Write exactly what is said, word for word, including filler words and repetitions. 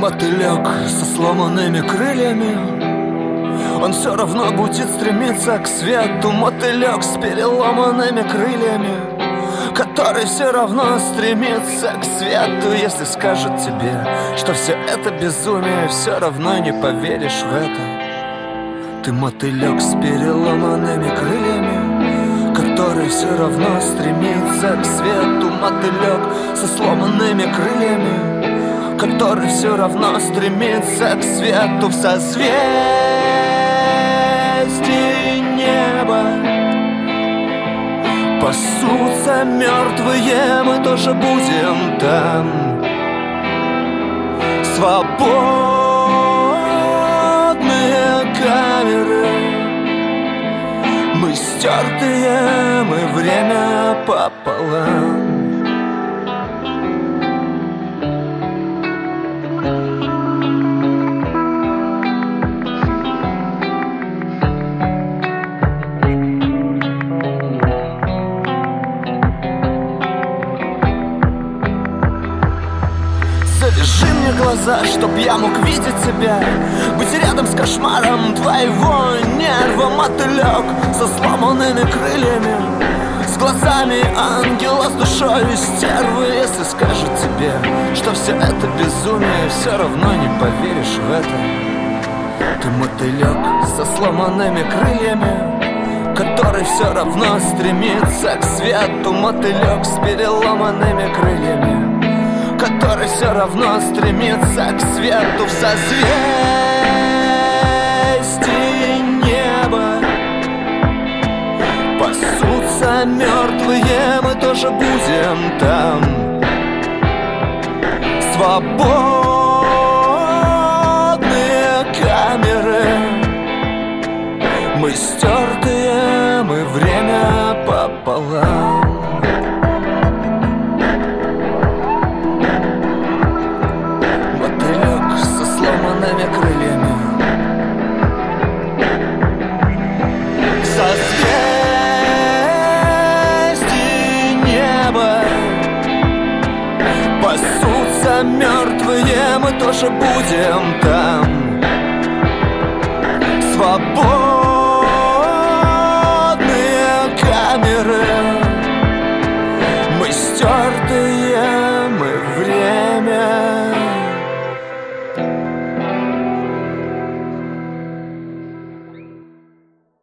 мотылек со сломанными крыльями, он все равно будет стремиться к свету. Мотылек с переломанными крыльями, который все равно стремится к свету. Если скажет тебе, что все это безумие, все равно не поверишь в это. Ты мотылек с переломанными крыльями, который все равно стремится к свету. Мотылек со сломанными крыльями, который все равно стремится к свету. В созвездии неба пасутся мертвые, мы тоже будем там. Свободные камеры, мы стертые, мы время пополам. Завяжи мне глаза, чтоб я мог видеть тебя, быть рядом с кошмаром твоего нерва. Мотылек со сломанными крыльями, с глазами ангела, с душой стервы. Если скажет тебе, что все это безумие, все равно не поверишь в это. Ты мотылек со сломанными крыльями, который все равно стремится к свету. Мотылек с переломанными крыльями, который все равно стремится к свету. В созвездии неба пасутся мертвые, мы тоже будем там. Свободные камеры, мы стертые, мы время пополам. Крыльями. В созвездии неба пасутся мертвые, мы тоже будем там.